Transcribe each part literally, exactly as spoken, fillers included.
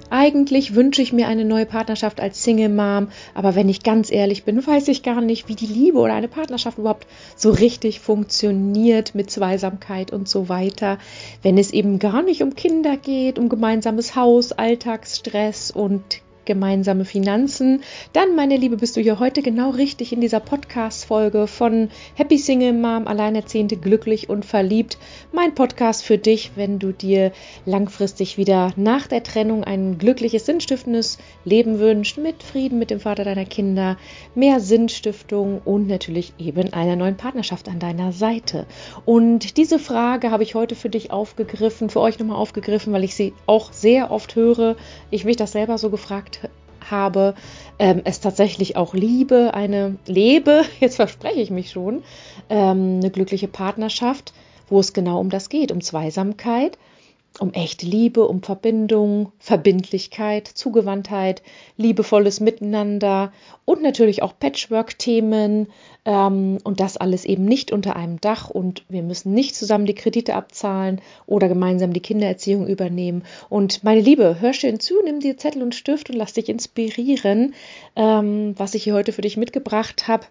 eigentlich wünsche ich mir eine neue Partnerschaft als Single Mom, aber wenn ich ganz ehrlich bin, weiß ich gar nicht, wie die Liebe oder eine Partnerschaft überhaupt so richtig funktioniert mit Zweisamkeit und so weiter, wenn es eben gar nicht um Kinder geht, um gemeinsames Haus, Alltagsstress und gemeinsame Finanzen, dann, meine Liebe, bist du hier heute genau richtig in dieser Podcast-Folge von Happy Single Mom, Alleinerziehende, glücklich und verliebt. Mein Podcast für dich, wenn du dir langfristig wieder nach der Trennung ein glückliches, sinnstiftendes Leben wünschst, mit Frieden mit dem Vater deiner Kinder, mehr Sinnstiftung und natürlich eben einer neuen Partnerschaft an deiner Seite. Und diese Frage habe ich heute für dich aufgegriffen, für euch nochmal aufgegriffen, weil ich sie auch sehr oft höre. Ich mich das selber so gefragt habe, ähm, es tatsächlich auch liebe, eine lebe, jetzt verspreche ich mich schon, ähm, eine glückliche Partnerschaft, wo es genau um das geht, um Zweisamkeit, um echte Liebe, um Verbindung, Verbindlichkeit, Zugewandtheit, liebevolles Miteinander und natürlich auch Patchwork-Themen ähm, und das alles eben nicht unter einem Dach und wir müssen nicht zusammen die Kredite abzahlen oder gemeinsam die Kindererziehung übernehmen. Und meine Liebe, hör schön zu, nimm dir Zettel und Stift und lass dich inspirieren, ähm, was ich hier heute für dich mitgebracht habe.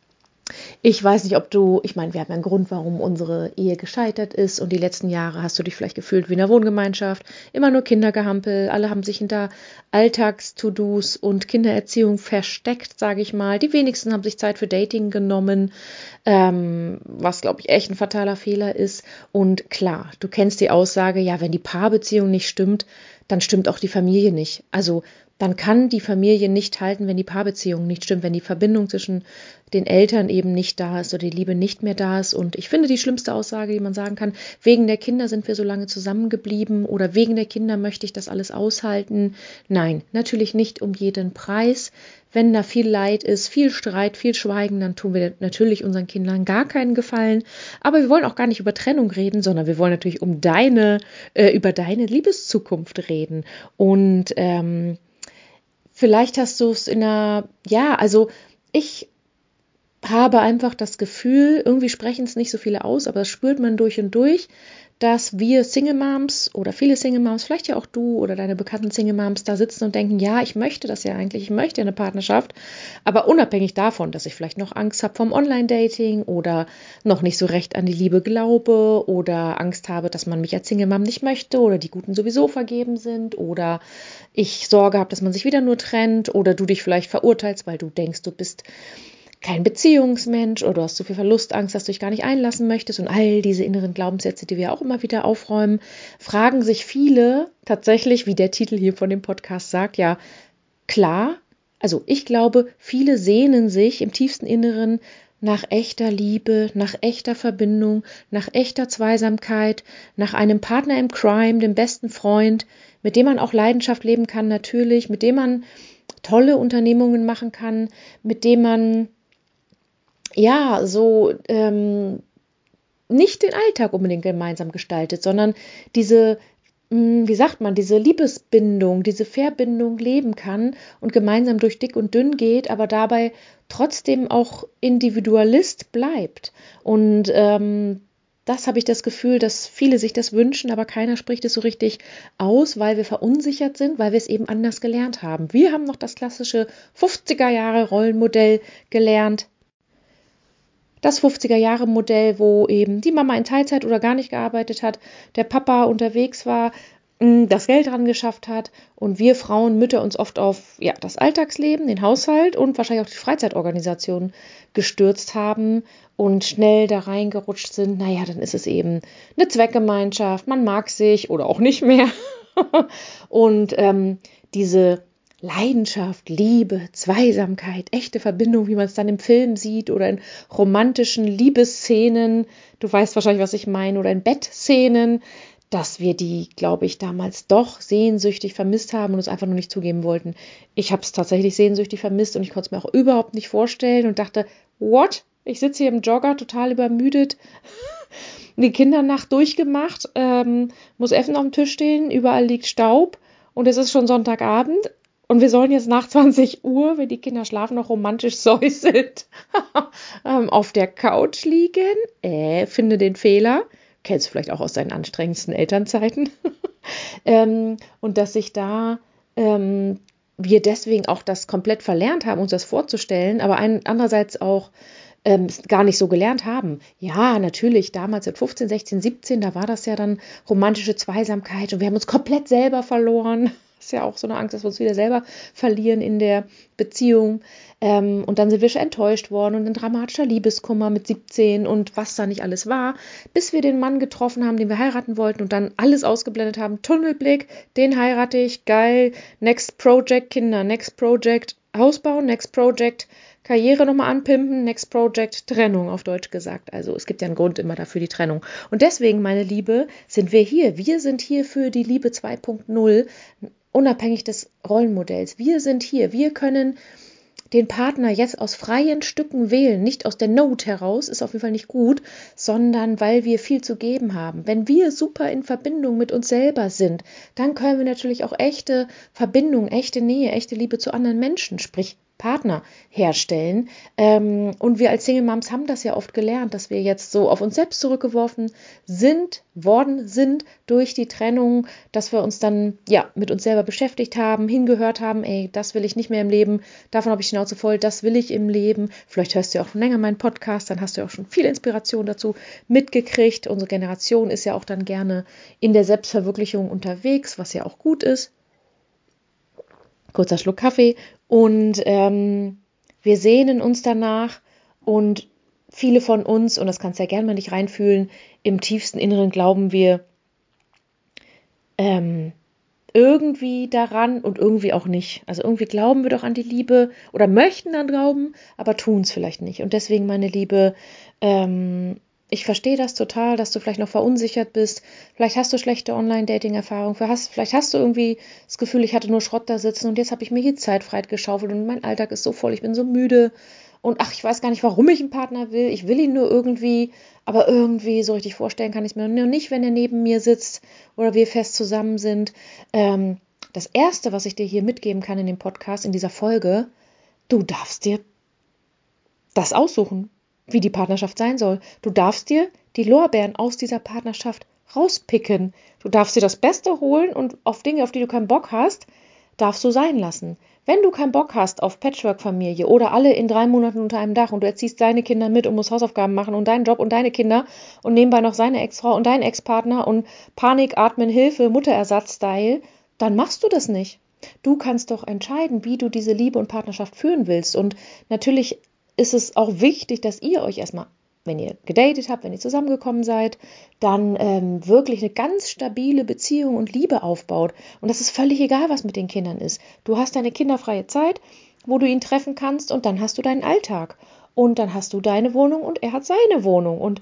Ich weiß nicht, ob du, ich meine, wir haben einen Grund, warum unsere Ehe gescheitert ist und die letzten Jahre hast du dich vielleicht gefühlt wie in einer Wohngemeinschaft, immer nur Kindergehampel, alle haben sich hinter Alltags-To-Dos und Kindererziehung versteckt, sage ich mal. Die wenigsten haben sich Zeit für Dating genommen, ähm, was, glaube ich, echt ein fataler Fehler ist. Und klar, du kennst die Aussage, ja, wenn die Paarbeziehung nicht stimmt, dann stimmt auch die Familie nicht. Also dann kann die Familie nicht halten, wenn die Paarbeziehung nicht stimmt, wenn die Verbindung zwischen den Eltern eben nicht da ist oder die Liebe nicht mehr da ist. Und ich finde die schlimmste Aussage, die man sagen kann, wegen der Kinder sind wir so lange zusammengeblieben oder wegen der Kinder möchte ich das alles aushalten. Nein, natürlich nicht um jeden Preis. Wenn da viel Leid ist, viel Streit, viel Schweigen, dann tun wir natürlich unseren Kindern gar keinen Gefallen. Aber wir wollen auch gar nicht über Trennung reden, sondern wir wollen natürlich um deine, äh, über deine Liebeszukunft reden. Und ähm, vielleicht hast du es in einer, ja, also ich habe einfach das Gefühl, irgendwie sprechen es nicht so viele aus, aber das spürt man durch und durch, dass wir Single Moms oder viele Single Moms, vielleicht ja auch du oder deine bekannten Single Moms da sitzen und denken, ja, ich möchte das ja eigentlich, ich möchte eine Partnerschaft, aber unabhängig davon, dass ich vielleicht noch Angst habe vom Online-Dating oder noch nicht so recht an die Liebe glaube oder Angst habe, dass man mich als Single Mom nicht möchte oder die Guten sowieso vergeben sind oder ich Sorge habe, dass man sich wieder nur trennt oder du dich vielleicht verurteilst, weil du denkst, du bist kein Beziehungsmensch oder du hast so viel Verlustangst, dass du dich gar nicht einlassen möchtest und all diese inneren Glaubenssätze, die wir auch immer wieder aufräumen, fragen sich viele tatsächlich, wie der Titel hier von dem Podcast sagt, ja klar, also ich glaube, viele sehnen sich im tiefsten Inneren nach echter Liebe, nach echter Verbindung, nach echter Zweisamkeit, nach einem Partner im Crime, dem besten Freund, mit dem man auch Leidenschaft leben kann natürlich, mit dem man tolle Unternehmungen machen kann, mit dem man ja, so ähm, nicht den Alltag unbedingt gemeinsam gestaltet, sondern diese, mh, wie sagt man, diese Liebesbindung, diese Verbindung leben kann und gemeinsam durch dick und dünn geht, aber dabei trotzdem auch Individualist bleibt. Und ähm, das habe ich das Gefühl, dass viele sich das wünschen, aber keiner spricht es so richtig aus, weil wir verunsichert sind, weil wir es eben anders gelernt haben. Wir haben noch das klassische fünfziger Jahre Rollenmodell gelernt. Das fünfziger-Jahre-Modell, wo eben die Mama in Teilzeit oder gar nicht gearbeitet hat, der Papa unterwegs war, das Geld ran geschafft hat und wir Frauen, Mütter uns oft auf ja, das Alltagsleben, den Haushalt und wahrscheinlich auch die Freizeitorganisation gestürzt haben und schnell da reingerutscht sind. Naja, dann ist es eben eine Zweckgemeinschaft, man mag sich oder auch nicht mehr. und ähm, diese Leidenschaft, Liebe, Zweisamkeit, echte Verbindung, wie man es dann im Film sieht oder in romantischen Liebesszenen, du weißt wahrscheinlich, was ich meine, oder in Bettszenen, dass wir die, glaube ich, damals doch sehnsüchtig vermisst haben und es einfach nur nicht zugeben wollten. Ich habe es tatsächlich sehnsüchtig vermisst und ich konnte es mir auch überhaupt nicht vorstellen und dachte, what? Ich sitze hier im Jogger, total übermüdet, die Kindernacht durchgemacht, ähm, muss Essen auf dem Tisch stehen, überall liegt Staub und es ist schon Sonntagabend. Und wir sollen jetzt nach zwanzig Uhr, wenn die Kinder schlafen, noch romantisch säuselnd ähm, auf der Couch liegen. Äh, finde den Fehler. Kennst du vielleicht auch aus deinen anstrengendsten Elternzeiten. ähm, und dass sich da ähm, wir deswegen auch das komplett verlernt haben, uns das vorzustellen, aber ein, andererseits auch ähm, gar nicht so gelernt haben. Ja, natürlich, damals mit fünfzehn, sechzehn, siebzehn, da war das ja dann romantische Zweisamkeit und wir haben uns komplett selber verloren. Ist ja auch so eine Angst, dass wir uns wieder selber verlieren in der Beziehung. Ähm, und dann sind wir schon enttäuscht worden und ein dramatischer Liebeskummer mit siebzehn und was da nicht alles war, bis wir den Mann getroffen haben, den wir heiraten wollten und dann alles ausgeblendet haben. Tunnelblick, den heirate ich, geil, next project, Kinder, next project, Haus bauen, next project, Karriere nochmal anpimpen, next project, Trennung auf Deutsch gesagt. Also es gibt ja einen Grund immer dafür, die Trennung. Und deswegen, meine Liebe, sind wir hier. Wir sind hier für die Liebe zwei Punkt null, unabhängig des Rollenmodells. Wir sind hier. Wir können den Partner jetzt aus freien Stücken wählen, nicht aus der Not heraus, ist auf jeden Fall nicht gut, sondern weil wir viel zu geben haben. Wenn wir super in Verbindung mit uns selber sind, dann können wir natürlich auch echte Verbindung, echte Nähe, echte Liebe zu anderen Menschen, sprich Partner herstellen. Ähm, und wir als Single Moms haben das ja oft gelernt, dass wir jetzt so auf uns selbst zurückgeworfen sind, worden sind durch die Trennung, dass wir uns dann ja mit uns selber beschäftigt haben, hingehört haben, ey, das will ich nicht mehr im Leben, davon habe ich die Schnauze voll, das will ich im Leben. Vielleicht hörst du ja auch schon länger meinen Podcast, dann hast du ja auch schon viel Inspiration dazu mitgekriegt. Unsere Generation ist ja auch dann gerne in der Selbstverwirklichung unterwegs, was ja auch gut ist. Kurzer Schluck Kaffee und ähm, wir sehnen uns danach und viele von uns, und das kannst du ja gerne mal nicht reinfühlen, im tiefsten Inneren glauben wir ähm, irgendwie daran und irgendwie auch nicht. Also irgendwie glauben wir doch an die Liebe oder möchten dann glauben, aber tun es vielleicht nicht. Und deswegen, meine Liebe, ähm, ich verstehe das total, dass du vielleicht noch verunsichert bist. Vielleicht hast du schlechte Online-Dating-Erfahrungen. Vielleicht hast du irgendwie das Gefühl, ich hatte nur Schrott da sitzen und jetzt habe ich mir die Zeit freigeschaufelt und mein Alltag ist so voll, ich bin so müde. Und ach, ich weiß gar nicht, warum ich einen Partner will. Ich will ihn nur irgendwie, aber irgendwie so richtig vorstellen kann ich es mir nur nicht, wenn er neben mir sitzt oder wir fest zusammen sind. Ähm, das Erste, was ich dir hier mitgeben kann in dem Podcast, in dieser Folge, du darfst dir das aussuchen, wie die Partnerschaft sein soll. Du darfst dir die Lorbeeren aus dieser Partnerschaft rauspicken. Du darfst dir das Beste holen und auf Dinge, auf die du keinen Bock hast, darfst du sein lassen. Wenn du keinen Bock hast auf Patchwork-Familie oder alle in drei Monaten unter einem Dach und du erziehst deine Kinder mit und musst Hausaufgaben machen und deinen Job und deine Kinder und nebenbei noch seine Ex-Frau und deinen Ex-Partner und Panik, Atmen, Hilfe, Mutterersatz-Style, dann machst du das nicht. Du kannst doch entscheiden, wie du diese Liebe und Partnerschaft führen willst. Und natürlich ist es auch wichtig, dass ihr euch erstmal, wenn ihr gedatet habt, wenn ihr zusammengekommen seid, dann ähm, wirklich eine ganz stabile Beziehung und Liebe aufbaut. Und das ist völlig egal, was mit den Kindern ist. Du hast deine kinderfreie Zeit, wo du ihn treffen kannst und dann hast du deinen Alltag. Und dann hast du deine Wohnung und er hat seine Wohnung. Und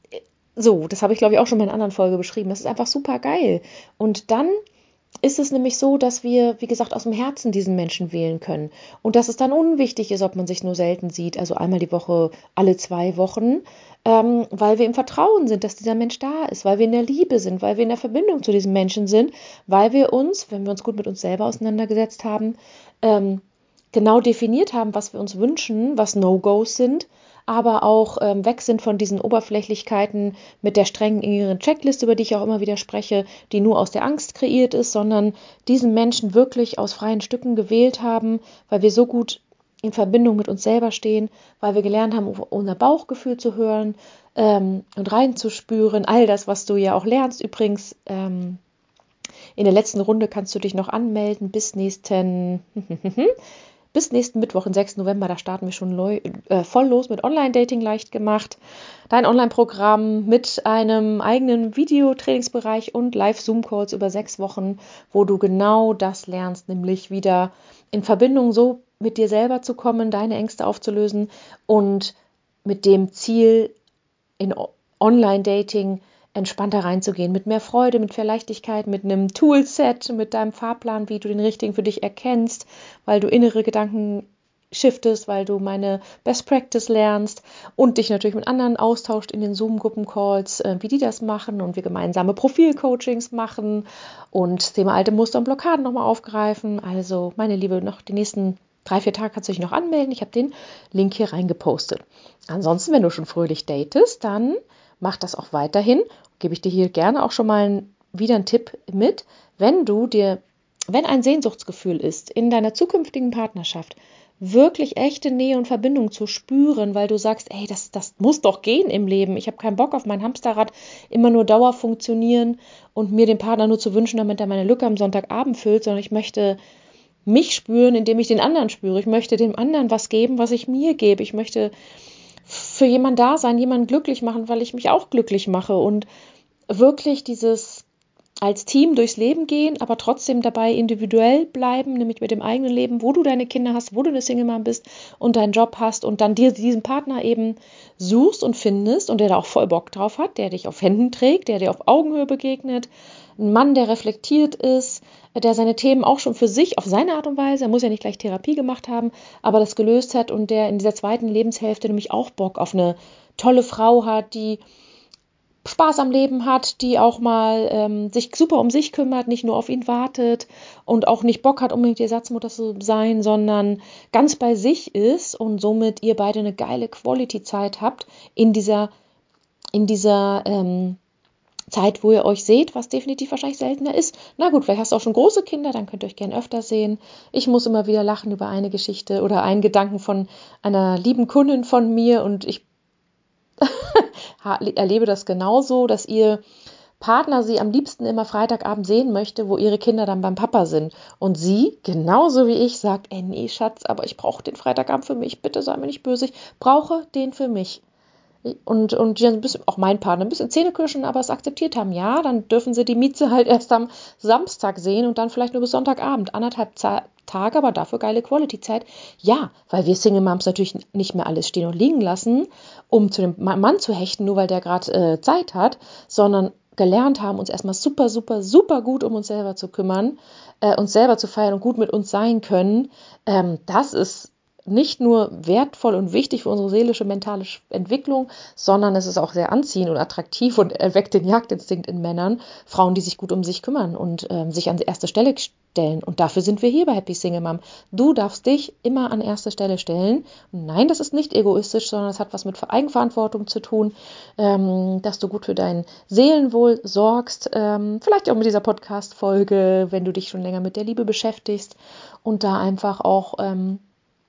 so, das habe ich, glaube ich, auch schon mal in einer anderen Folge beschrieben. Das ist einfach super geil. Und dann ist es nämlich so, dass wir, wie gesagt, aus dem Herzen diesen Menschen wählen können. Und dass es dann unwichtig ist, ob man sich nur selten sieht, also einmal die Woche, alle zwei Wochen, ähm, weil wir im Vertrauen sind, dass dieser Mensch da ist, weil wir in der Liebe sind, weil wir in der Verbindung zu diesem Menschen sind, weil wir uns, wenn wir uns gut mit uns selber auseinandergesetzt haben, ähm, genau definiert haben, was wir uns wünschen, was No-Gos sind, aber auch ähm, weg sind von diesen Oberflächlichkeiten mit der strengen inneren Checkliste, über die ich auch immer wieder spreche, die nur aus der Angst kreiert ist, sondern diesen Menschen wirklich aus freien Stücken gewählt haben, weil wir so gut in Verbindung mit uns selber stehen, weil wir gelernt haben, auf unser Bauchgefühl zu hören ähm, und reinzuspüren. All das, was du ja auch lernst. Übrigens, ähm, in der letzten Runde kannst du dich noch anmelden bis nächsten... Bis nächsten Mittwoch, den sechsten November, da starten wir schon leu, äh, voll los mit Online-Dating leicht gemacht. Dein Online-Programm mit einem eigenen Videotrainingsbereich und Live-Zoom-Calls über sechs Wochen, wo du genau das lernst, nämlich wieder in Verbindung so mit dir selber zu kommen, deine Ängste aufzulösen und mit dem Ziel, in Online-Dating entspannter reinzugehen, mit mehr Freude, mit mehr Leichtigkeit, mit einem Toolset, mit deinem Fahrplan, wie du den richtigen für dich erkennst, weil du innere Gedanken shiftest, weil du meine Best Practice lernst und dich natürlich mit anderen austauscht in den Zoom-Gruppen-Calls, äh, wie die das machen und wir gemeinsame Profil-Coachings machen und das Thema alte Muster und Blockaden nochmal aufgreifen. Also, meine Liebe, noch die nächsten drei, vier Tage kannst du dich noch anmelden. Ich habe den Link hier reingepostet. Ansonsten, wenn du schon fröhlich datest, dann mach das auch weiterhin. Gebe ich dir hier gerne auch schon mal ein, wieder einen Tipp mit, wenn du dir wenn ein Sehnsuchtsgefühl ist, in deiner zukünftigen Partnerschaft wirklich echte Nähe und Verbindung zu spüren, weil du sagst, ey, das, das muss doch gehen im Leben. Ich habe keinen Bock auf mein Hamsterrad, immer nur Dauer funktionieren und mir den Partner nur zu wünschen, damit er meine Lücke am Sonntagabend füllt, sondern ich möchte mich spüren, indem ich den anderen spüre. Ich möchte dem anderen was geben, was ich mir gebe. Ich möchte für jemanden da sein, jemanden glücklich machen, weil ich mich auch glücklich mache und wirklich dieses als Team durchs Leben gehen, aber trotzdem dabei individuell bleiben, nämlich mit dem eigenen Leben, wo du deine Kinder hast, wo du eine Single-Mom bist und deinen Job hast und dann dir diesen Partner eben suchst und findest und der da auch voll Bock drauf hat, der dich auf Händen trägt, der dir auf Augenhöhe begegnet, ein Mann, der reflektiert ist, der seine Themen auch schon für sich auf seine Art und Weise, er muss ja nicht gleich Therapie gemacht haben, aber das gelöst hat und der in dieser zweiten Lebenshälfte nämlich auch Bock auf eine tolle Frau hat, die Spaß am Leben hat, die auch mal ähm, sich super um sich kümmert, nicht nur auf ihn wartet und auch nicht Bock hat, unbedingt die Ersatzmutter zu sein, sondern ganz bei sich ist und somit ihr beide eine geile Quality-Zeit habt in dieser, in dieser ähm, Zeit, wo ihr euch seht, was definitiv wahrscheinlich seltener ist. Na gut, vielleicht hast du auch schon große Kinder, dann könnt ihr euch gerne öfter sehen. Ich muss immer wieder lachen über eine Geschichte oder einen Gedanken von einer lieben Kundin von mir und ich erlebe das genauso, dass ihr Partner sie am liebsten immer Freitagabend sehen möchte, wo ihre Kinder dann beim Papa sind. Und sie, genauso wie ich, sagt, ey, nee, Schatz, aber ich brauche den Freitagabend für mich, bitte sei mir nicht böse, ich brauche den für mich. Und, und die ein bisschen, auch mein Partner, ein bisschen Zähnekirschen, aber es akzeptiert haben. Ja, dann dürfen sie die Mieze halt erst am Samstag sehen und dann vielleicht nur bis Sonntagabend. Anderthalb Za- Tage, aber dafür geile Quality-Zeit. Ja, weil wir Single Moms natürlich nicht mehr alles stehen und liegen lassen, um zu dem Mann zu hechten, nur weil der gerade äh, Zeit hat, sondern gelernt haben, uns erstmal super, super, super gut um uns selber zu kümmern, äh, uns selber zu feiern und gut mit uns sein können. Ähm, das ist nicht nur wertvoll und wichtig für unsere seelische, mentale Entwicklung, sondern es ist auch sehr anziehend und attraktiv und erweckt den Jagdinstinkt in Männern, Frauen, die sich gut um sich kümmern und ähm, sich an die erste Stelle stellen. Und dafür sind wir hier bei Happy Single Mom. Du darfst dich immer an erste Stelle stellen. Und nein, das ist nicht egoistisch, sondern es hat was mit Eigenverantwortung zu tun, ähm, dass du gut für dein Seelenwohl sorgst. Ähm, vielleicht auch mit dieser Podcast-Folge, wenn du dich schon länger mit der Liebe beschäftigst und da einfach auch ähm,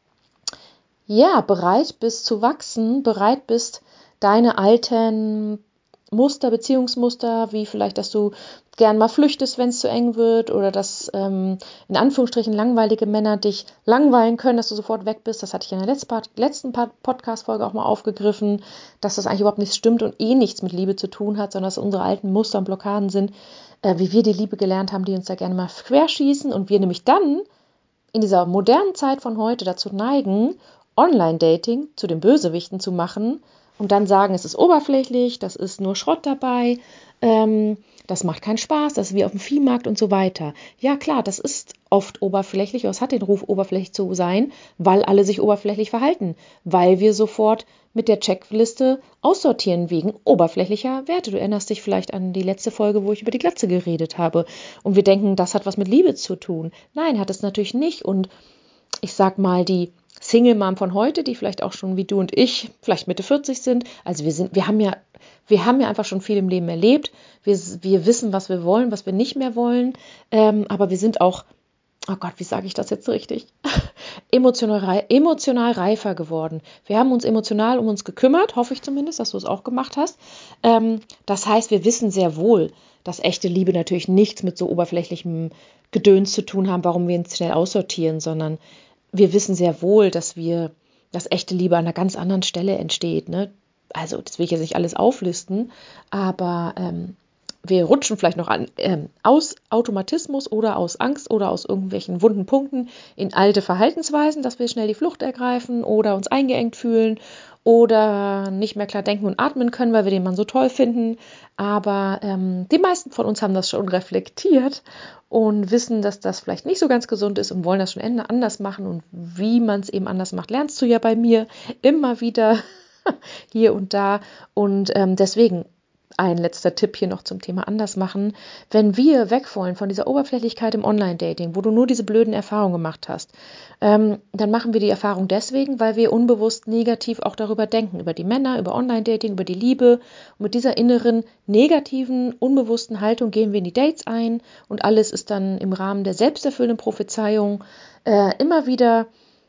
ja, bereit bist zu wachsen, bereit bist, deine alten Muster, Beziehungsmuster, wie vielleicht, dass du gern mal flüchtest, wenn es zu eng wird oder dass ähm, in Anführungsstrichen langweilige Männer dich langweilen können, dass du sofort weg bist. Das hatte ich in der letzten, letzten Podcast-Folge auch mal aufgegriffen, dass das eigentlich überhaupt nicht stimmt und eh nichts mit Liebe zu tun hat, sondern dass unsere alten Muster und Blockaden sind, äh, wie wir die Liebe gelernt haben, die uns da gerne mal querschießen und wir nämlich dann in dieser modernen Zeit von heute dazu neigen, Online-Dating zu den Bösewichten zu machen und dann sagen, es ist oberflächlich, das ist nur Schrott dabei, ähm, das macht keinen Spaß, das ist wie auf dem Viehmarkt und so weiter. Ja klar, das ist oft oberflächlich, aber es hat den Ruf, oberflächlich zu sein, weil alle sich oberflächlich verhalten, weil wir sofort mit der Checkliste aussortieren wegen oberflächlicher Werte. Du erinnerst dich vielleicht an die letzte Folge, wo ich über die Glatze geredet habe und wir denken, das hat was mit Liebe zu tun. Nein, hat es natürlich nicht und ich sag mal, die Single Mom von heute, die vielleicht auch schon wie du und ich, vielleicht Mitte vierzig sind. Also wir sind, wir haben ja, wir haben ja einfach schon viel im Leben erlebt. Wir, wir wissen, was wir wollen, was wir nicht mehr wollen. Ähm, aber wir sind auch, oh Gott, wie sage ich das jetzt richtig? emotional, emotional reifer geworden. Wir haben uns emotional um uns gekümmert, hoffe ich zumindest, dass du es auch gemacht hast. Ähm, das heißt, wir wissen sehr wohl, dass echte Liebe natürlich nichts mit so oberflächlichem Gedöns zu tun haben, warum wir uns schnell aussortieren, sondern wir wissen sehr wohl, dass wir, dass echte Liebe an einer ganz anderen Stelle entsteht. Ne? Also, das will ich jetzt nicht alles auflisten, aber ähm, wir rutschen vielleicht noch an, ähm, aus Automatismus oder aus Angst oder aus irgendwelchen wunden Punkten in alte Verhaltensweisen, dass wir schnell die Flucht ergreifen oder uns eingeengt fühlen oder nicht mehr klar denken und atmen können, weil wir den Mann so toll finden. Aber ähm, die meisten von uns haben das schon reflektiert und wissen, dass das vielleicht nicht so ganz gesund ist und wollen das schon anders machen. Und wie man es eben anders macht, lernst du ja bei mir immer wieder hier und da. Und ähm, deswegen ein letzter Tipp hier noch zum Thema anders machen. Wenn wir weg wollen von dieser Oberflächlichkeit im Online-Dating, wo du nur diese blöden Erfahrungen gemacht hast, ähm, dann machen wir die Erfahrung deswegen, weil wir unbewusst negativ auch darüber denken, über die Männer, über Online-Dating, über die Liebe. Und mit dieser inneren, negativen, unbewussten Haltung gehen wir in die Dates ein und alles ist dann im Rahmen der selbsterfüllenden Prophezeiung äh, immer wieder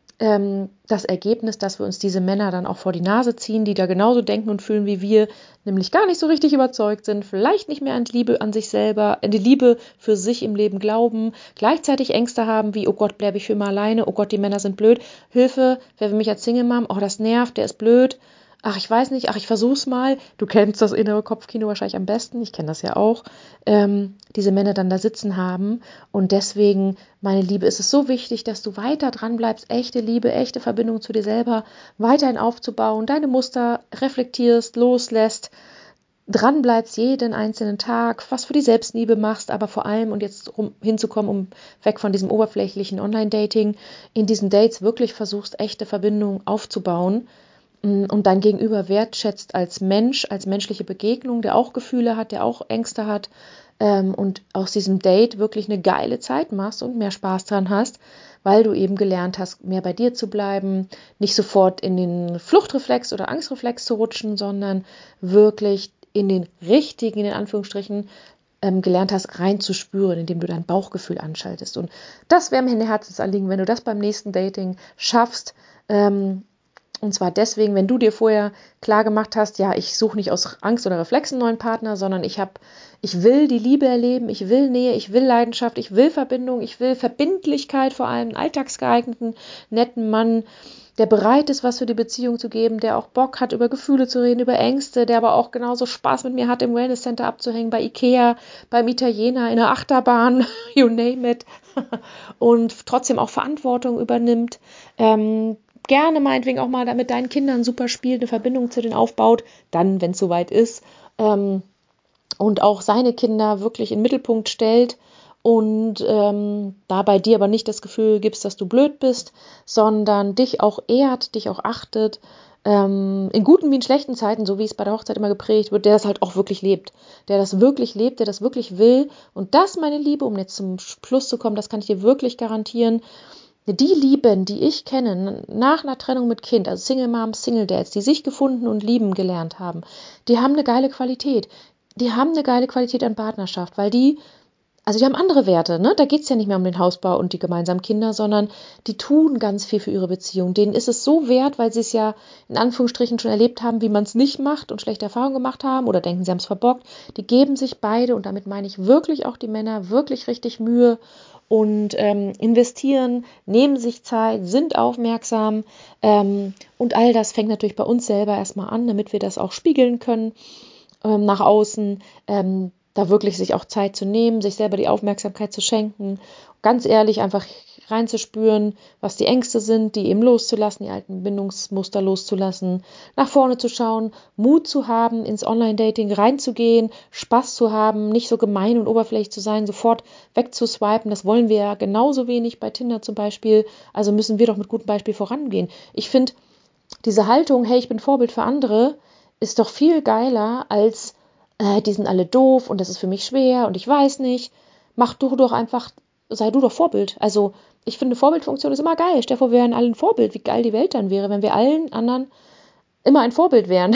ähm, das Ergebnis, dass wir uns diese Männer dann auch vor die Nase ziehen, die da genauso denken und fühlen wie wir, nämlich gar nicht so richtig überzeugt sind, vielleicht nicht mehr an die Liebe an sich selber, an die Liebe für sich im Leben glauben, gleichzeitig Ängste haben wie, oh Gott, bleibe ich für immer alleine, oh Gott, die Männer sind blöd, Hilfe, wer will mich als Single Mom, oh, das nervt, der ist blöd, ach, ich weiß nicht, ach, ich versuch's mal. Du kennst das innere Kopfkino wahrscheinlich am besten, ich kenne das ja auch, ähm, diese Männer dann da sitzen haben. Und deswegen, meine Liebe, ist es so wichtig, dass du weiter dran bleibst, echte Liebe, echte Verbindung zu dir selber weiterhin aufzubauen, deine Muster reflektierst, loslässt, dran bleibst jeden einzelnen Tag, was für die Selbstliebe machst, aber vor allem, und jetzt um, hinzukommen, um weg von diesem oberflächlichen Online-Dating, in diesen Dates wirklich versuchst, echte Verbindungen aufzubauen, und dein Gegenüber wertschätzt als Mensch, als menschliche Begegnung, der auch Gefühle hat, der auch Ängste hat ähm, und aus diesem Date wirklich eine geile Zeit machst und mehr Spaß dran hast, weil du eben gelernt hast, mehr bei dir zu bleiben, nicht sofort in den Fluchtreflex oder Angstreflex zu rutschen, sondern wirklich in den richtigen, in Anführungsstrichen, ähm, gelernt hast, reinzuspüren, indem du dein Bauchgefühl anschaltest. Und das wäre mir ein Herzensanliegen, wenn du das beim nächsten Dating schaffst, ähm, und zwar deswegen, wenn du dir vorher klar gemacht hast, ja, ich suche nicht aus Angst oder Reflexen einen neuen Partner, sondern ich habe, ich will die Liebe erleben, ich will Nähe, ich will Leidenschaft, ich will Verbindung, ich will Verbindlichkeit, vor allem einen alltagsgeeigneten, netten Mann, der bereit ist, was für die Beziehung zu geben, der auch Bock hat, über Gefühle zu reden, über Ängste, der aber auch genauso Spaß mit mir hat, im Wellness Center abzuhängen, bei Ikea, beim Italiener, in der Achterbahn, you name it, und trotzdem auch Verantwortung übernimmt, ähm, gerne meinetwegen auch mal mit deinen Kindern super spielt, eine Verbindung zu denen aufbaut, dann, wenn es soweit ist, ähm, und auch seine Kinder wirklich in den Mittelpunkt stellt und ähm, dabei dir aber nicht das Gefühl gibst, dass du blöd bist, sondern dich auch ehrt, dich auch achtet, ähm, in guten wie in schlechten Zeiten, so wie es bei der Hochzeit immer geprägt wird, der das halt auch wirklich lebt, der das wirklich lebt, der das wirklich will. Und das, meine Liebe, um jetzt zum Schluss zu kommen, das kann ich dir wirklich garantieren, die Lieben, die ich kenne, nach einer Trennung mit Kind, also Single Moms, Single Dads, die sich gefunden und lieben gelernt haben, die haben eine geile Qualität. Die haben eine geile Qualität an Partnerschaft, weil die, also die haben andere Werte, ne? Da geht es ja nicht mehr um den Hausbau und die gemeinsamen Kinder, sondern die tun ganz viel für ihre Beziehung. Denen ist es so wert, weil sie es ja in Anführungsstrichen schon erlebt haben, wie man es nicht macht und schlechte Erfahrungen gemacht haben oder denken, sie haben es verbockt. Die geben sich beide, und damit meine ich wirklich auch die Männer, wirklich richtig Mühe und ähm, investieren, nehmen sich Zeit, sind aufmerksam ähm, und all das fängt natürlich bei uns selber erstmal an, damit wir das auch spiegeln können ähm, nach außen, ähm, da wirklich sich auch Zeit zu nehmen, sich selber die Aufmerksamkeit zu schenken, ganz ehrlich einfach reinzuspüren, was die Ängste sind, die eben loszulassen, die alten Bindungsmuster loszulassen, nach vorne zu schauen, Mut zu haben, ins Online-Dating reinzugehen, Spaß zu haben, nicht so gemein und oberflächlich zu sein, sofort wegzuswipen, das wollen wir ja genauso wenig bei Tinder zum Beispiel, also müssen wir doch mit gutem Beispiel vorangehen. Ich finde, diese Haltung, hey, ich bin Vorbild für andere, ist doch viel geiler als, äh, die sind alle doof und das ist für mich schwer und ich weiß nicht, mach du doch einfach, sei du doch Vorbild. Also ich finde, Vorbildfunktion ist immer geil. Stell dir vor, wir wären alle ein Vorbild. Wie geil die Welt dann wäre, wenn wir allen anderen immer ein Vorbild wären.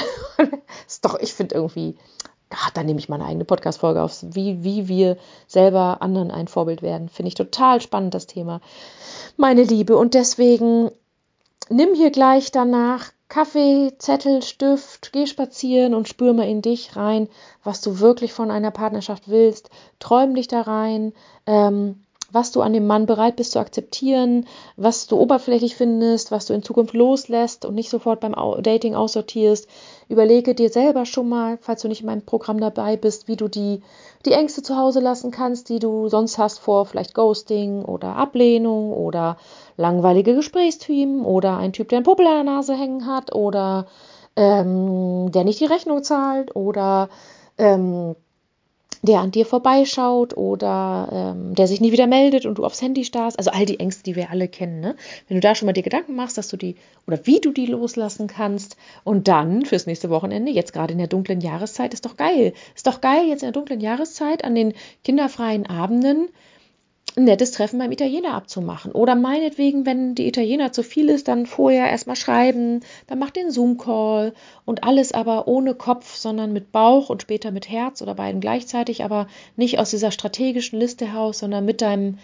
Ist doch, ich finde irgendwie, ach, da nehme ich mal eine eigene Podcast-Folge auf, wie, wie wir selber anderen ein Vorbild werden. Finde ich total spannend, das Thema. Meine Liebe, und deswegen nimm hier gleich danach Kaffee, Zettel, Stift, geh spazieren und spür mal in dich rein, was du wirklich von einer Partnerschaft willst. Träum dich da rein, ähm, was du an dem Mann bereit bist zu akzeptieren, was du oberflächlich findest, was du in Zukunft loslässt und nicht sofort beim Dating aussortierst. Überlege dir selber schon mal, falls du nicht in meinem Programm dabei bist, wie du die, die Ängste zu Hause lassen kannst, die du sonst hast vor vielleicht Ghosting oder Ablehnung oder langweilige Gesprächsthemen oder ein Typ, der einen Popel an der Nase hängen hat oder ähm, der nicht die Rechnung zahlt oder ähm, der an dir vorbeischaut oder ähm, der sich nie wieder meldet und du aufs Handy starrst. Also all die Ängste, die wir alle kennen. Ne? Wenn du da schon mal dir Gedanken machst, dass du die oder wie du die loslassen kannst und dann fürs nächste Wochenende, jetzt gerade in der dunklen Jahreszeit, ist doch geil. Ist doch geil, jetzt in der dunklen Jahreszeit an den kinderfreien Abenden ein nettes Treffen beim Italiener abzumachen. Oder meinetwegen, wenn die Italiener zu viel ist, dann vorher erstmal schreiben, dann mach den Zoom-Call und alles aber ohne Kopf, sondern mit Bauch und später mit Herz oder beiden gleichzeitig, aber nicht aus dieser strategischen Liste heraus, sondern mit deinem,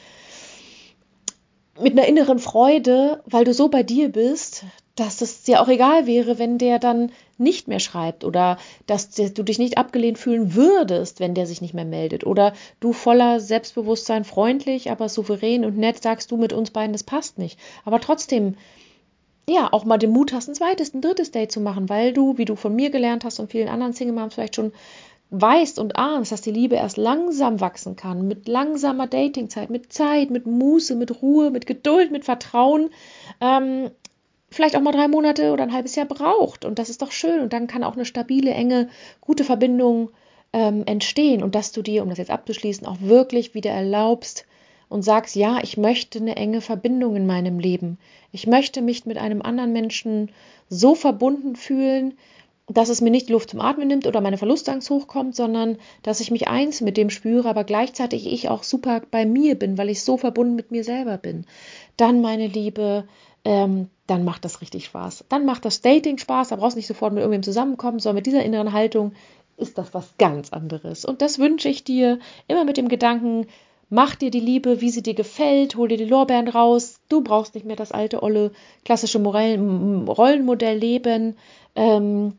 mit einer inneren Freude, weil du so bei dir bist, dass es dir auch egal wäre, wenn der dann nicht mehr schreibt oder dass du dich nicht abgelehnt fühlen würdest, wenn der sich nicht mehr meldet oder du voller Selbstbewusstsein freundlich, aber souverän und nett sagst, du mit uns beiden, das passt nicht. Aber trotzdem, ja, auch mal den Mut hast, ein zweites, ein drittes Date zu machen, weil du, wie du von mir gelernt hast und vielen anderen Single-Moms vielleicht schon weißt und ahnst, dass die Liebe erst langsam wachsen kann, mit langsamer Datingzeit, mit Zeit, mit Muße, mit Ruhe, mit Geduld, mit Vertrauen, ähm, vielleicht auch mal drei Monate oder ein halbes Jahr braucht. Und das ist doch schön. Und dann kann auch eine stabile, enge, gute Verbindung ähm, entstehen. Und dass du dir, um das jetzt abzuschließen, auch wirklich wieder erlaubst und sagst, ja, ich möchte eine enge Verbindung in meinem Leben. Ich möchte mich mit einem anderen Menschen so verbunden fühlen, dass es mir nicht die Luft zum Atmen nimmt oder meine Verlustangst hochkommt, sondern dass ich mich eins mit dem spüre, aber gleichzeitig ich auch super bei mir bin, weil ich so verbunden mit mir selber bin. Dann, meine Liebe, ähm, dann macht das richtig Spaß. Dann macht das Dating Spaß, da brauchst du nicht sofort mit irgendwem zusammenkommen, sondern mit dieser inneren Haltung ist das was ganz anderes. Und das wünsche ich dir immer mit dem Gedanken, mach dir die Liebe, wie sie dir gefällt, hol dir die Lorbeeren raus. Du brauchst nicht mehr das alte, olle, klassische Rollenmodell leben. Ähm,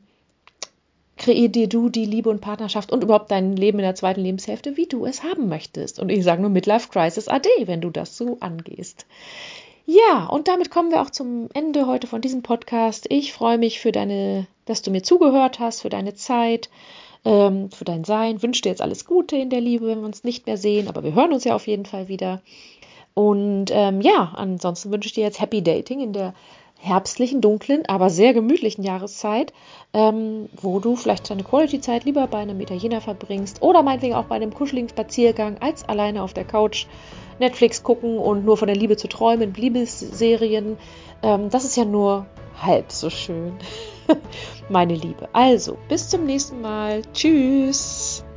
kreier dir du die Liebe und Partnerschaft und überhaupt dein Leben in der zweiten Lebenshälfte, wie du es haben möchtest. Und ich sage nur Midlife Crisis A D, wenn du das so angehst. Ja, und damit kommen wir auch zum Ende heute von diesem Podcast. Ich freue mich für deine, dass du mir zugehört hast, für deine Zeit, ähm, für dein Sein. Wünsche dir jetzt alles Gute in der Liebe, wenn wir uns nicht mehr sehen, aber wir hören uns ja auf jeden Fall wieder. Und ähm, ja, ansonsten wünsche ich dir jetzt Happy Dating in der herbstlichen, dunklen, aber sehr gemütlichen Jahreszeit, ähm, wo du vielleicht deine Quality-Zeit lieber bei einem Italiener verbringst oder meinetwegen auch bei einem kuscheligen Spaziergang als alleine auf der Couch Netflix gucken und nur von der Liebe zu träumen, Liebesserien. Ähm, das ist ja nur halb so schön, meine Liebe. Also, bis zum nächsten Mal. Tschüss.